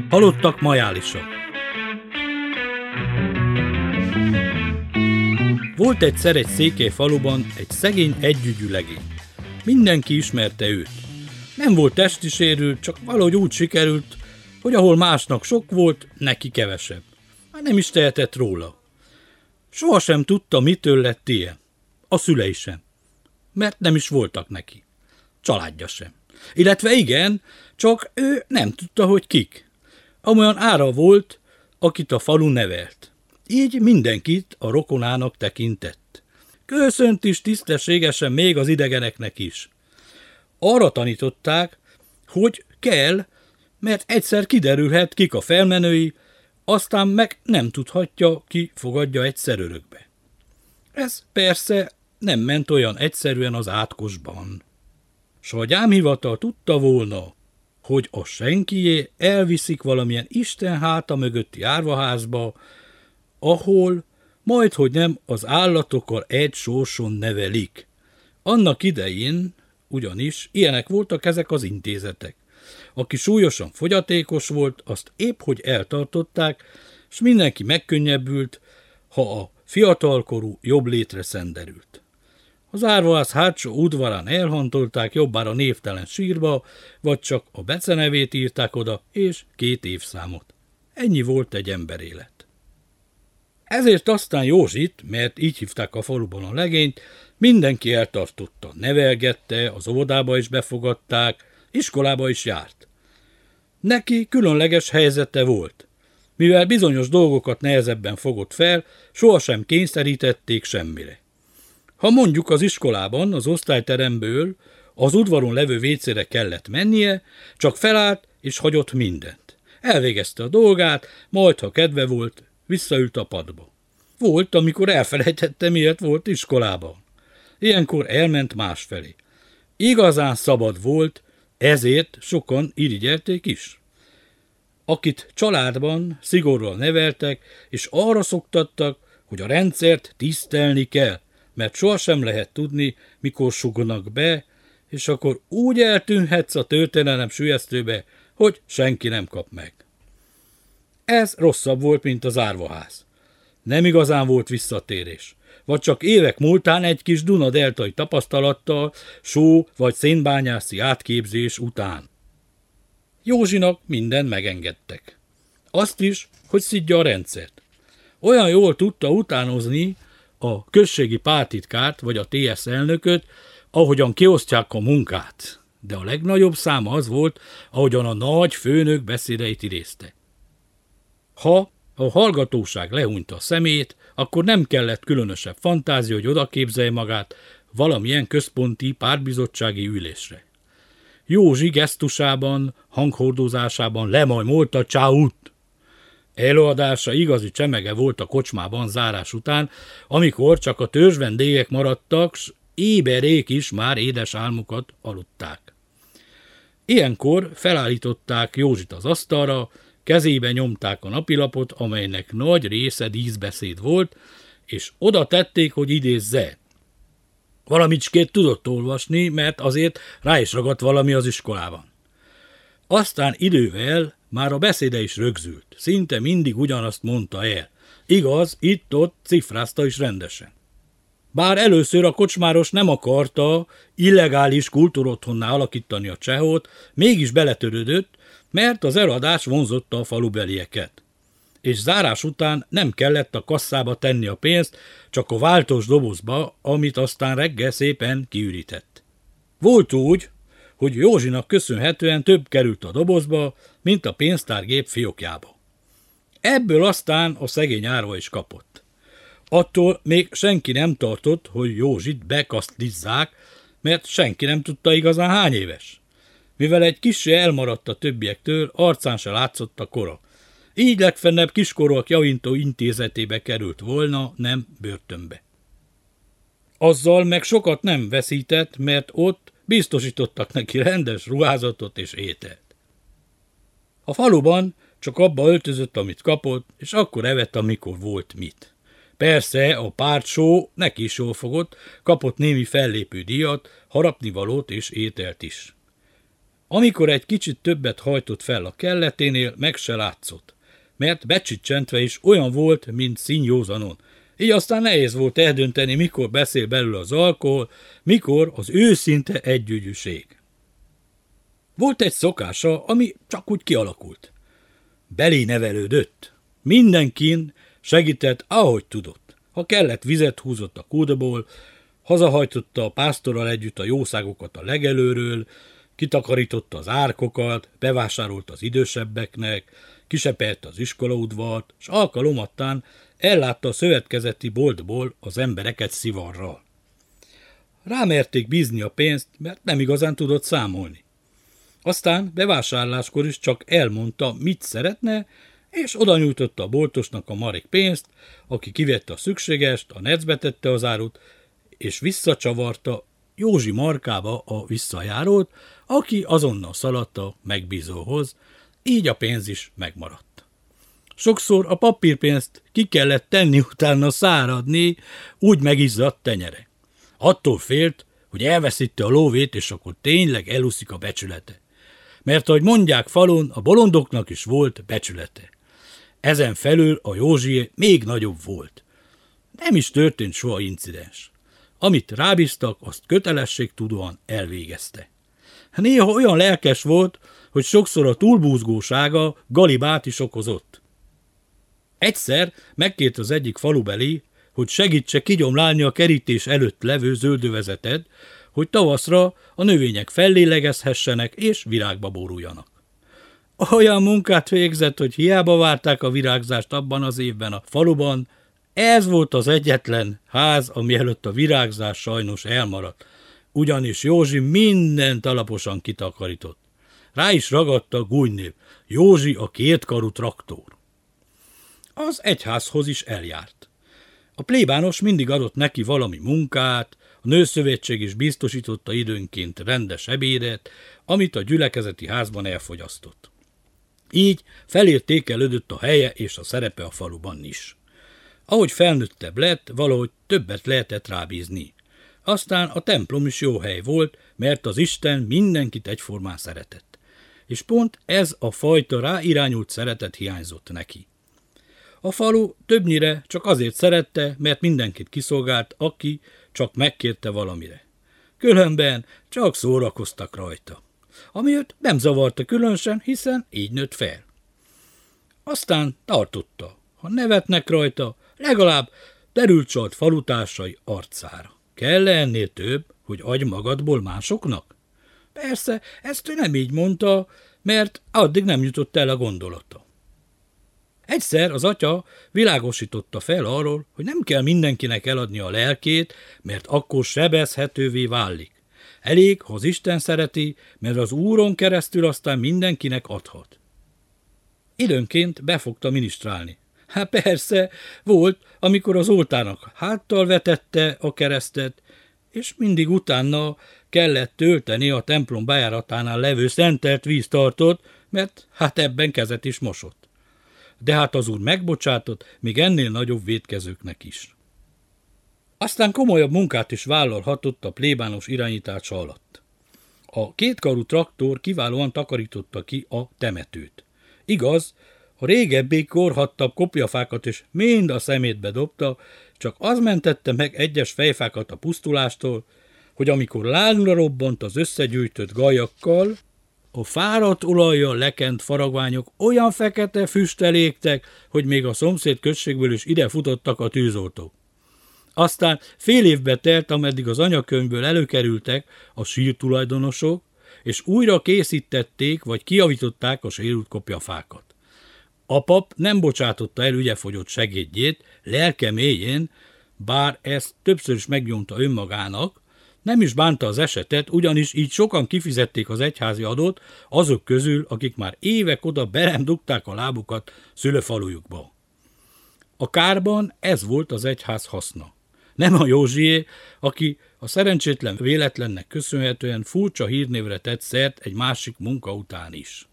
Halottak majálisak. Volt egyszer egy székely faluban egy szegény együgyű legény. Mindenki ismerte őt. Nem volt testi sérült, csak valahogy úgy sikerült, hogy ahol másnak sok volt, neki kevesebb. Már nem is tehetett róla. Sohasem tudta, mitől lett ilyen. A szülei sem. Mert nem is voltak neki. Családja sem. Illetve igen, csak ő nem tudta, hogy kik. Amolyan ára volt, akit a falu nevelt. Így mindenkit a rokonának tekintett. Köszönt is tisztességesen még az idegeneknek is. Arra tanították, hogy kell, mert egyszer kiderülhet, kik a felmenői, aztán meg nem tudhatja, ki fogadja egyszer örökbe. Ez persze nem ment olyan egyszerűen az átkosban. S ha a gyámhivatal tudta volna, hogy a senkié elviszik valamilyen Isten háta mögötti árvaházba, ahol majdhogy nem az állatokkal egy sorson nevelik. Annak idején ugyanis ilyenek voltak ezek az intézetek. Aki súlyosan fogyatékos volt, azt épp hogy eltartották, s mindenki megkönnyebbült, ha a fiatalkorú jobb létre szenderült. Az árvaház hátsó udvarán elhantolták jobbára névtelen sírba, vagy csak a becenevét írták oda, és 2 évszámot. Ennyi volt egy emberélet. Ezért aztán Józsit, mert így hívták a faluban a legényt, mindenki eltartotta, nevelgette, az óvodába is befogadták, iskolába is járt. Neki különleges helyzete volt. Mivel bizonyos dolgokat nehezebben fogott fel, sohasem kényszerítették semmire. Ha mondjuk az iskolában, az osztályteremből az udvaron levő vécére kellett mennie, csak felállt és hagyott mindent. Elvégezte a dolgát, majd ha kedve volt, visszaült a padba. Volt, amikor elfelejtette, miért volt iskolában. Ilyenkor elment másfelé. Igazán szabad volt, ezért sokan irigyelték is. Akit családban szigorral neveltek, és arra szoktattak, hogy a rendszert tisztelni kell, mert sohasem lehet tudni, mikor sugnak be, és akkor úgy eltűnhetsz a történelem sülyeztőbe, hogy senki nem kap meg. Ez rosszabb volt, mint az árvaház. Nem igazán volt visszatérés. Vagy csak évek múltán egy kis Duna-deltai tapasztalattal, só vagy szénbányászi átképzés után. Józsinak mindent megengedtek. Azt is, hogy szidja a rendszert. Olyan jól tudta utánozni a községi pártitkárt vagy a TSZ elnököt, ahogyan kiosztják a munkát. De a legnagyobb száma az volt, ahogyan a nagy főnök beszédeit idézte. Ha a hallgatóság lehúnyta a szemét, akkor nem kellett különösebb fantázia, hogy odaképzelje magát valamilyen központi pártbizottsági ülésre. Józsi gesztusában, hanghordozásában lemajmolta Csáut. Előadása igazi csemege volt a kocsmában zárás után, amikor csak a törzsvendégek maradtak, s éberék is már édes álmukat aludták. Ilyenkor felállították Józsit az asztalra, kezébe nyomták a napilapot, amelynek nagy része díszbeszéd volt, és oda tették, hogy idézze. Valamicskét tudott olvasni, mert azért rá is ragadt valami az iskolában. Aztán idővel már a beszéde is rögzült, szinte mindig ugyanazt mondta el. Igaz, itt-ott cifrázta is rendesen. Bár először a kocsmáros nem akarta illegális kultúrotthonná alakítani a Csehót, mégis beletörődött, mert az eladás vonzotta a falubelieket. És zárás után nem kellett a kasszába tenni a pénzt, csak a váltós dobozba, amit aztán reggel szépen kiürített. Volt úgy, hogy Józsinak köszönhetően több került a dobozba, mint a pénztárgép fiókjába. Ebből aztán a szegény árva is kapott. Attól még senki nem tartott, hogy Józsit bekasztizzák, mert senki nem tudta igazán hány éves. Mivel egy kissé elmaradt a többiektől, arcán se látszott a kora. Így legfennebb kiskorúak javító intézetébe került volna, nem börtönbe. Azzal meg sokat nem veszített, mert ott biztosítottak neki rendes ruházatot és ételt. A faluban csak abba öltözött, amit kapott, és akkor evett, amikor volt mit. Persze a pártsó neki is jól fogott, kapott némi fellépő díjat, harapnivalót és ételt is. Amikor egy kicsit többet hajtott fel a kelleténél, meg se látszott, mert becsicsentve is olyan volt, mint színjózanon. Így aztán nehéz volt eldönteni, mikor beszél belőle az alkohol, mikor az őszinte együgyűség. Volt egy szokása, ami csak úgy kialakult. Belé nevelődött. Mindenkin segített, ahogy tudott. Ha kellett, vizet húzott a kútból, hazahajtotta a pásztorral együtt a jószágokat a legelőről, kitakarította az árkokat, bevásárolt az idősebbeknek, kisepelte az iskolaudvart, s alkalomattán ellátta a szövetkezeti boltból az embereket szivarral. Rámerték bízni a pénzt, mert nem igazán tudott számolni. Aztán bevásárláskor is csak elmondta, mit szeretne, és oda nyújtotta a boltosnak a marék pénzt, aki kivette a szükségest, a necbe tette az árut, és visszacsavarta Józsi markába a visszajárót, aki azonnal szaladt a megbízóhoz, így a pénz is megmaradt. Sokszor a papírpénzt ki kellett tenni utána száradni, úgy megizzadt tenyere. Attól félt, hogy elveszíti a lóvét, és akkor tényleg elúszik a becsülete. Mert ahogy mondják falun, a bolondoknak is volt becsülete. Ezen felül a Józsié még nagyobb volt. Nem is történt soha incidens. Amit rábíztak, azt kötelességtudóan elvégezte. Néha olyan lelkes volt, hogy sokszor a túlbúzgósága galibát is okozott. Egyszer megkért az egyik falubeli, hogy segítse kigyomlálni a kerítés előtt levő zöldövezetet, hogy tavaszra a növények fellélegezhessenek és virágba boruljanak. Olyan munkát végzett, hogy hiába várták a virágzást abban az évben a faluban, ez volt az egyetlen ház, ami előtt a virágzás sajnos elmaradt, ugyanis Józsi mindent alaposan kitakarított. Rá is ragadta a gúnynév, Józsi a kétkarú traktor. Az egyházhoz is eljárt. A plébános mindig adott neki valami munkát, a nőszövetség is biztosította időnként rendes ebédet, amit a gyülekezeti házban elfogyasztott. Így felértékelődött a helye és a szerepe a faluban is. Ahogy felnőttebb lett, valahogy többet lehetett rábízni. Aztán a templom is jó hely volt, mert az Isten mindenkit egyformán szeretett. És pont ez a fajta ráirányult szeretet hiányzott neki. A falu többnyire csak azért szerette, mert mindenkit kiszolgált, aki csak megkérte valamire. Különben csak szórakoztak rajta, ami őt nem zavarta különösen, hiszen így nőtt fel. Aztán tartotta, ha nevetnek rajta, legalább derült csalt falutársai arcára. Kell-e ennél több, hogy adj magadból másoknak? Persze, ezt ő nem így mondta, mert addig nem jutott el a gondolata. Egyszer az atya világosította fel arról, hogy nem kell mindenkinek eladni a lelkét, mert akkor sebezhetővé válik. Elég, ha az Isten szereti, mert az Úron keresztül aztán mindenkinek adhat. Időnként befogta minisztrálni. Hát persze, volt, amikor az oltárnak háttal vetette a keresztet, és mindig utána kellett tölteni a templom bejáratánál levő szentelt víztartót, mert hát ebben kezet is mosott. De hát az Úr megbocsátott, még ennél nagyobb vétkezőknek is. Aztán komolyabb munkát is vállalhatott a plébános irányítása alatt. A kétkarú traktor kiválóan takarította ki a temetőt. Igaz, a régebbi korhattabb kopjafákat is mind a szemétbe dobta, csak az mentette meg egyes fejfákat a pusztulástól, hogy amikor lángra robbant az összegyűjtött gajakkal, a fáradt olajjal lekent faragványok olyan fekete füsttel égtek, hogy még a szomszéd községből is ide futottak a tűzoltók. Aztán fél évbe telt, ameddig az anyakönyvből előkerültek a sírtulajdonosok, és újra készítették vagy kijavították a sérült kopjafákat. A pap nem bocsátotta el ügyefogyott segédjét, lelke mélyén, bár ezt többször is megnyomta önmagának, nem is bánta az esetet, ugyanis így sokan kifizették az egyházi adót azok közül, akik már évek óta be nem dugták a lábukat szülőfalujukba. A kárban ez volt az egyház haszna. Nem a Józsié, aki a szerencsétlen véletlennek köszönhetően furcsa hírnévre tett szert egy másik munka után is.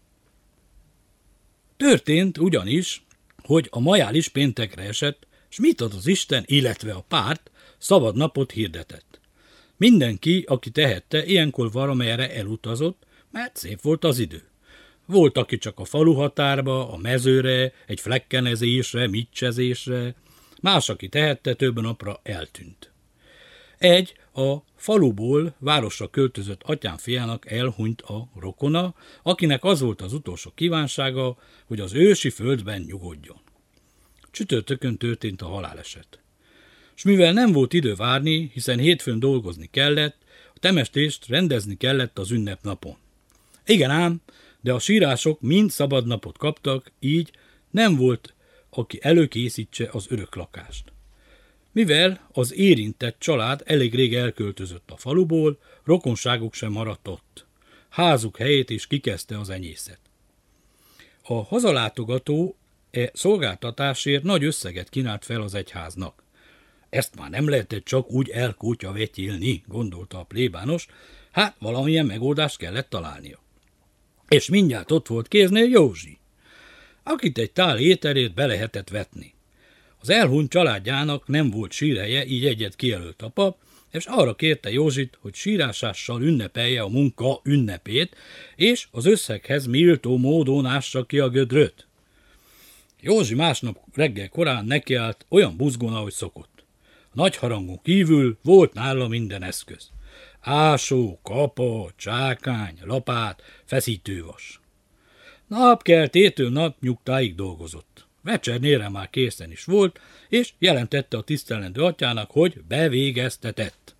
Történt ugyanis, hogy a majális péntekre esett, s mit ad az Isten, illetve a párt szabad napot hirdetett. Mindenki, aki tehette, ilyenkor valamelyre elutazott, mert szép volt az idő. Volt, aki csak a falu határba, a mezőre, egy flekkenezésre, miccsezésre, más, aki tehette, több napra eltűnt. Egy a faluból városra költözött atyám fiának elhunyt a rokona, akinek az volt az utolsó kívánsága, hogy az ősi földben nyugodjon. Csütörtökön történt a haláleset. S mivel nem volt idő várni, hiszen hétfőn dolgozni kellett, a temetést rendezni kellett az ünnepnapon. Igen ám, de a sírások mind szabadnapot kaptak, így nem volt, aki előkészítse az öröklakást. Mivel az érintett család elég rég elköltözött a faluból, rokonságuk sem maradt ott. Házuk helyét is kikezdte az enyészet. A hazalátogató szolgáltatásért nagy összeget kínált fel az egyháznak. Ezt már nem lehetett csak úgy elkótyavetyélni, gondolta a plébános, hát valamilyen megoldást kellett találnia. És mindjárt ott volt kéznél Józsi, akit egy tál ételért be lehetett vetni. Az elhunyt családjának nem volt sírhelye, így egyet kijelölt a pap, és arra kérte Józsit, hogy sírásással ünnepelje a munka ünnepét, és az összeghez méltó módon ássa ki a gödröt. Józsi másnap reggel korán nekiállt olyan buzgón, ahogy szokott. A nagy harangon kívül volt nála minden eszköz. Ásó, kapa, csákány, lapát, feszítővas. Napkeltétől napnyugtáig dolgozott. Vecsernyére már készen is volt, és jelentette a tisztelendő atyának, hogy bevégeztetett.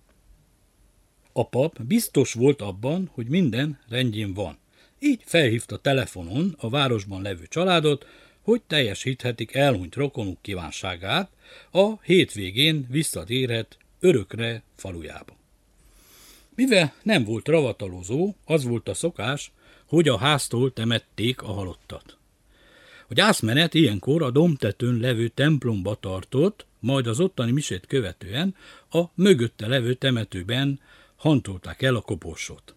A pap biztos volt abban, hogy minden rendjén van. Így felhívta telefonon a városban levő családot, hogy teljesíthetik elhunyt rokonuk kívánságát, a hétvégén visszatérhet örökre falujába. Mivel nem volt ravatalozó, az volt a szokás, hogy a háztól temették a halottat. A gyászmenet ilyenkor a dombtetőn levő templomba tartott, majd az ottani misét követően a mögötte levő temetőben hantolták el a koporsót.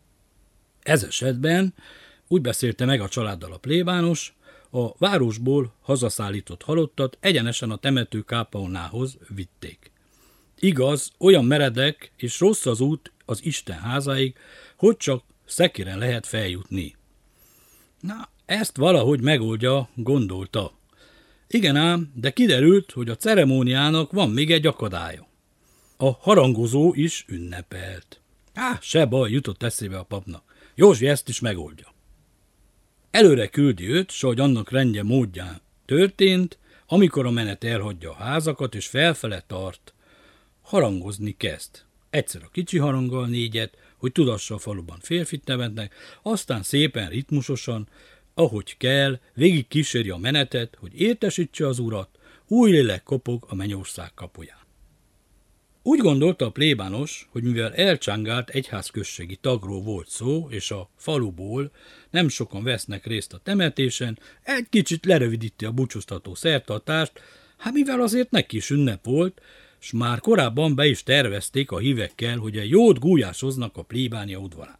Ez esetben úgy beszélte meg a családdal a plébános, a városból hazaszállított halottat egyenesen a temető kápolnához vitték. Igaz, olyan meredek és rossz az út az Isten házáig, hogy csak szekéren lehet feljutni. Na, ezt valahogy megoldja, gondolta. Igen ám, de kiderült, hogy a ceremóniának van még egy akadálya. A harangozó is ünnepelt. Se baj, jutott eszébe a papnak. Józsi ezt is megoldja. Előre küldi őt, s ahogy annak rendje módján történt, amikor a menet elhagyja a házakat és felfele tart, harangozni kezd. Egyszer a kicsi haranggal négyet, hogy tudassa a faluban férfit nevetnek, aztán szépen ritmusosan, ahogy kell, végig kíséri a menetet, hogy értesítse az urat, új lélek kopog a mennyország kapuján. Úgy gondolta a plébános, hogy mivel elcsángált egyházközségi tagról volt szó, és a faluból nem sokan vesznek részt a temetésen, egy kicsit lerövidíti a búcsúztató szertartást, mivel azért neki is ünnep volt, s már korábban be is tervezték a hívekkel, hogy egy jót gulyásoznak a plébánia udvarán.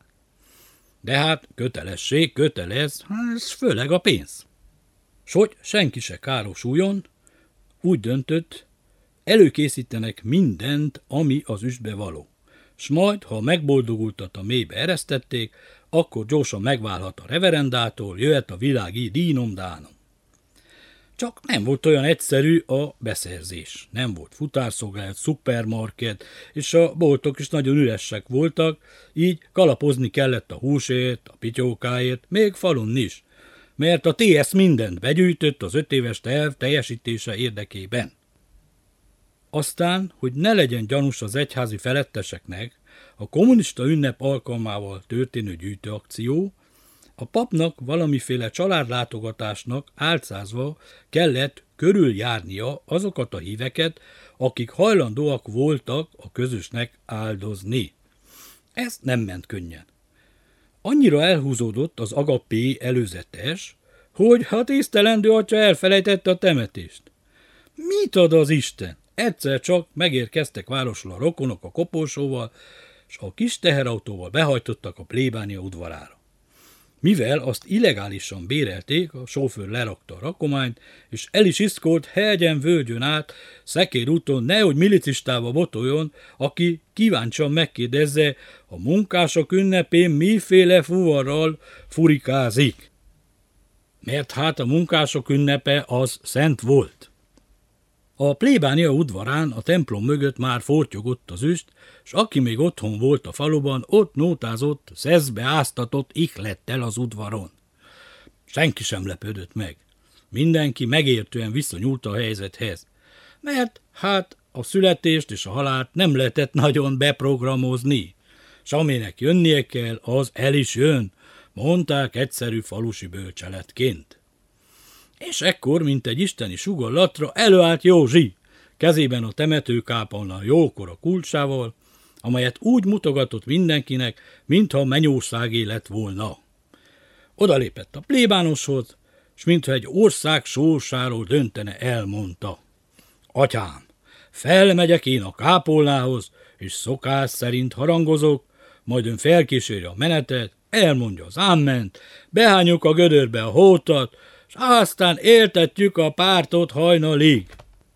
De hát kötelesség, kötelez, ez főleg a pénz. S hogy senki se károsuljon, úgy döntött, előkészítenek mindent, ami az üstbe való. S majd, ha megboldogultat a mélybe eresztették, akkor gyorsan megválhat a reverendától, jöhet a világi dínom-dánom. Csak nem volt olyan egyszerű a beszerzés. Nem volt futárszolgálat, szupermarket, és a boltok is nagyon üresek voltak, így kalapozni kellett a húsért, a pityókáért, még falun is, mert a TS mindent begyűjtött az 5 éves terv teljesítése érdekében. Aztán, hogy ne legyen gyanús az egyházi feletteseknek, a kommunista ünnep alkalmával történő gyűjtőakció, a papnak valamiféle családlátogatásnak álcázva kellett körüljárnia azokat a híveket, akik hajlandóak voltak a közösnek áldozni. Ez nem ment könnyen. Annyira elhúzódott az agapé előzetes, hogy a tisztelendő atya elfelejtette a temetést. Mit ad az Isten? Egyszer csak megérkeztek városról a rokonok a koporsóval, s a kis teherautóval behajtottak a plébánia udvarára. Mivel azt illegálisan bérelték, a sofőr lerakta a rakományt, és el is iszkolt hegyen-völgyön át, szekérúton, nehogy milicistába botoljon, aki kíváncsian megkérdezze, a munkások ünnepén miféle fuvarral furikázik. Mert hát a munkások ünnepe az szent volt. A plébánia udvarán a templom mögött már fortyogott az üst, s aki még otthon volt a faluban, ott nótázott, szeszbe áztatott ihlettel az udvaron. Senki sem lepődött meg. Mindenki megértően viszonyult a helyzethez. Mert hát a születést és a halált nem lehetett nagyon beprogramozni. S aminek jönnie kell, az el is jön, mondták egyszerű falusi bölcseletként. És ekkor, mint egy isteni sugallatra, előállt Józsi, kezében a temetőkápolna jókora kulcsával, amelyet úgy mutogatott mindenkinek, mintha mennyországé lett volna. Odalépett a plébánoshoz, s mintha egy ország sorsáról döntene, elmondta. Atyám, felmegyek én a kápolnához, és szokás szerint harangozok, majd ön felkíséri a menetet, elmondja az ámment, behányjuk a gödörbe a hótat, s aztán éltetjük a pártot hajnalig.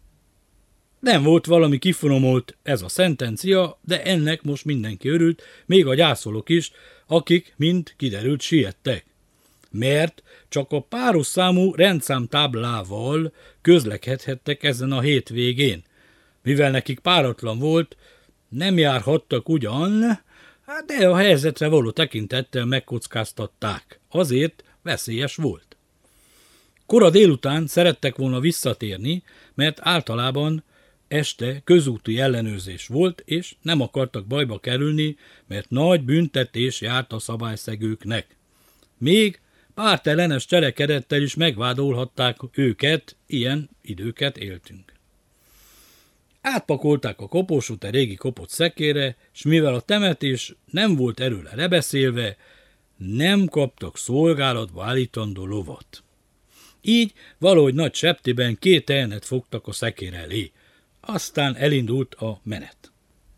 Nem volt valami kifinomult ez a szentencia, de ennek most mindenki örült, még a gyászolók is, akik, mint kiderült, siettek. Mert csak a páros számú rendszámtáblával közlekedhettek ezen a hétvégén. Mivel nekik páratlan volt, nem járhattak ugyan, de a helyzetre való tekintettel megkockáztatták. Azért veszélyes volt. Kora délután szerettek volna visszatérni, mert általában este közúti ellenőrzés volt, és nem akartak bajba kerülni, mert nagy büntetés járt a szabályszegőknek. Még pártellenes cselekedettel is megvádolhatták őket, ilyen időket éltünk. Átpakolták a koporsót a régi kopott szekérre, s mivel a temetés nem volt erőle lebeszélve, nem kaptak szolgálatba állítandó lovat. Így valahogy nagy septiben 2 tehenet fogtak a szekér elé. Aztán elindult a menet.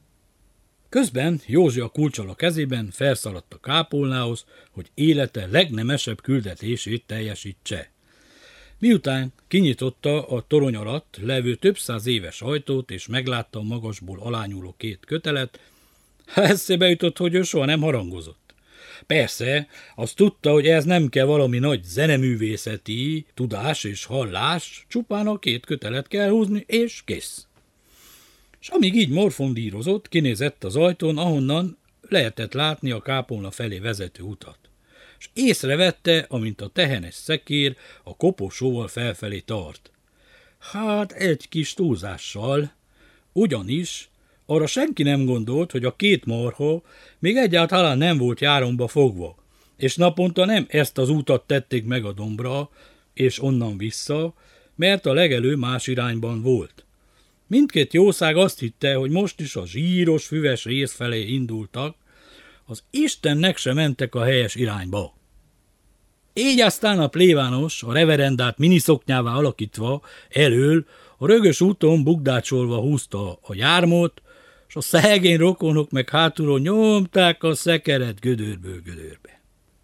Közben Józsi a kulccsal a kezében felszaladt a kápolnához, hogy élete legnemesebb küldetését teljesítse. Miután kinyitotta a torony alatt levő több száz éves ajtót, és meglátta a magasból alányuló 2 kötelet, eszébe jutott, hogy ő soha nem harangozott. Persze, azt tudta, hogy ez nem kell valami nagy zeneművészeti tudás és hallás, csupán a 2 kötelet kell húzni, és kész. És amíg így morfondírozott, kinézett az ajtón, ahonnan lehetett látni a kápolna felé vezető utat. És észrevette, amint a tehenes szekér a koporsóval felfelé tart. Hát egy kis túlzással, ugyanis arra senki nem gondolt, hogy a 2 marha még egyáltalán nem volt járomba fogva, és naponta nem ezt az útat tették meg a dombra, és onnan vissza, mert a legelő más irányban volt. Mindkét jószág azt hitte, hogy most is a zsíros, füves rész felé indultak, az Istennek se mentek a helyes irányba. Így aztán a plébános, a reverendát miniszoknyává alakítva elől a rögös úton bukdácsolva húzta a jármot, s a szegény rokonok meg hátulról nyomták a szekeret gödörből gödörbe.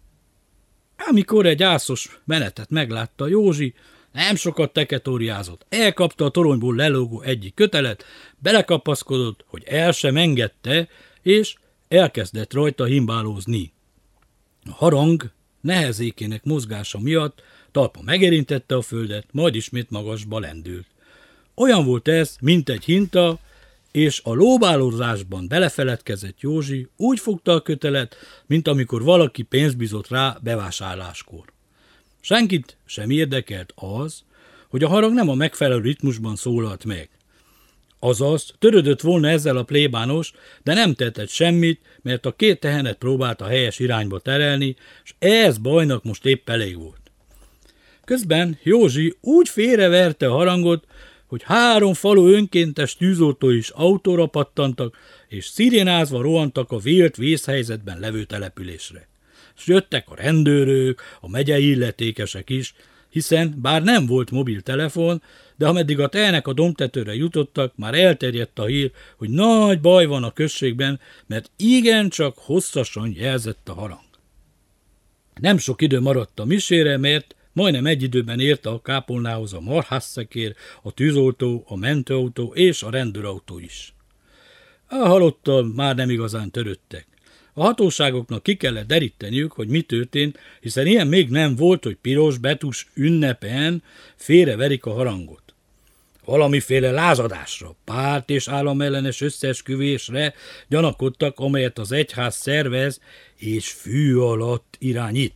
Amikor egy gyászos menetet meglátta Józsi, nem sokat teketóriázott, elkapta a toronyból lelógó egyik kötelet, belekapaszkodott, hogy el sem engedte, és elkezdett rajta himbálózni. A harang nehezékének mozgása miatt talpa megérintette a földet, majd ismét magasba lendült. Olyan volt ez, mint egy hinta, és a lóbálózásban belefeledkezett Józsi úgy fogta a kötelet, mint amikor valaki pénzt bizott rá bevásárláskor. Senkit sem érdekelt az, hogy a harang nem a megfelelő ritmusban szólalt meg. Azaz törődött volna ezzel a plébános, de nem tehetett semmit, mert a 2 tehenet próbálta helyes irányba terelni, és ez bajnak most épp elég volt. Közben Józsi úgy félreverte a harangot, hogy 3 falu önkéntes tűzoltó is autóra pattantak, és szirénázva rohantak a vélt vészhelyzetben levő településre. S jöttek a rendőrök, a megyei illetékesek is, hiszen bár nem volt mobiltelefon, de ameddig a tehenek a dombtetőre jutottak, már elterjedt a hír, hogy nagy baj van a községben, mert igencsak hosszasan jelzett a harang. Nem sok idő maradt a misére, mert majdnem egy időben érte a kápolnához a marhásszekér, a tűzoltó, a mentőautó és a rendőrautó is. A halottal már nem igazán törődtek. A hatóságoknak ki kellett deríteniük, hogy mi történt, hiszen ilyen még nem volt, hogy piros betűs ünnepen félreverik a harangot. Valamiféle lázadásra, párt és államellenes összeesküvésre gyanakodtak, amelyet az egyház szervez és fű alatt irányít.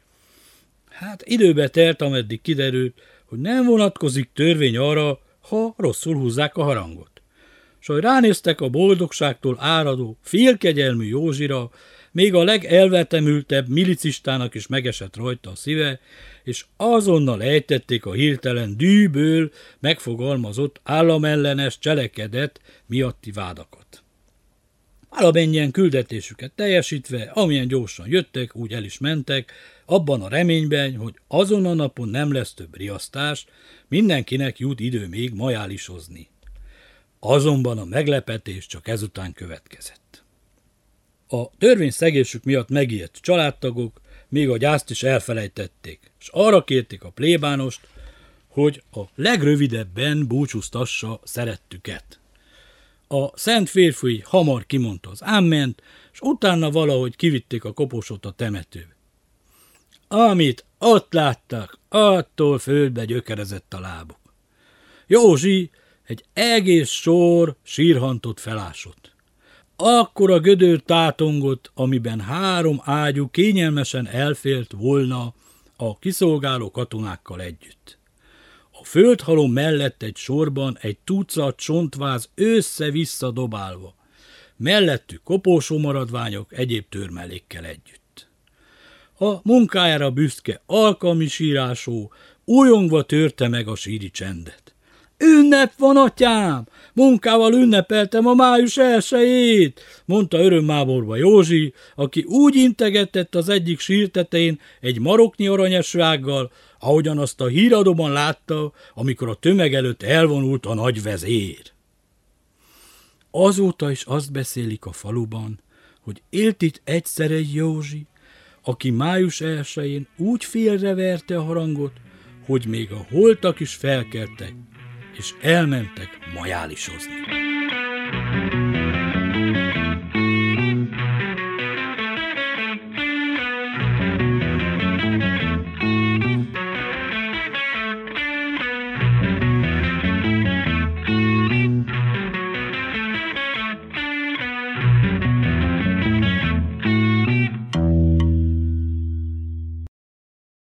Hát időbe telt, ameddig kiderült, hogy nem vonatkozik törvény arra, ha rosszul húzzák a harangot. S hogy ránéztek a boldogságtól áradó, félkegyelmű Józsira, még a legelvetemültebb milicistának is megesett rajta a szíve, és azonnal ejtették a hirtelen dűből megfogalmazott államellenes cselekedet miatti vádakat. Valamennyien küldetésüket teljesítve, amilyen gyorsan jöttek, úgy el is mentek, abban a reményben, hogy azon a napon nem lesz több riasztás, mindenkinek jut idő még majálisozni. Azonban a meglepetés csak ezután következett. A törvényszegésük miatt megijedt családtagok még a gyászt is elfelejtették, és arra kérték a plébánost, hogy a legrövidebben búcsúztassa szerettüket. A szent férfi hamar kimondta az áment, és utána valahogy kivitték a koposot a temetőbe. Amit ott láttak, attól földbe gyökerezett a lábuk. Józsi egy egész sor sírhantot felásott. Akkora gödör tátongott, amiben 3 ágyú kényelmesen elfért volna a kiszolgáló katonákkal együtt. A földhalom mellett egy sorban egy tucat csontváz össze-vissza dobálva, mellettük koporsó maradványok egyéb törmelékkel együtt. A munkájára büszke alkalmi sírásó újongva törte meg a síri csendet. Ünnep van, atyám! Munkával ünnepeltem a május 1-jét, mondta örömmáborba Józsi, aki úgy integetett az egyik sírtetején egy maroknyi aranyesrággal, ahogyan azt a híradóban látta, amikor a tömeg előtt elvonult a nagy vezér. Azóta is azt beszélik a faluban, hogy élt itt egyszer egy Józsi, aki május 1-jén úgy félreverte a harangot, hogy még a holtak is felkeltek, és elmentek majálisozni.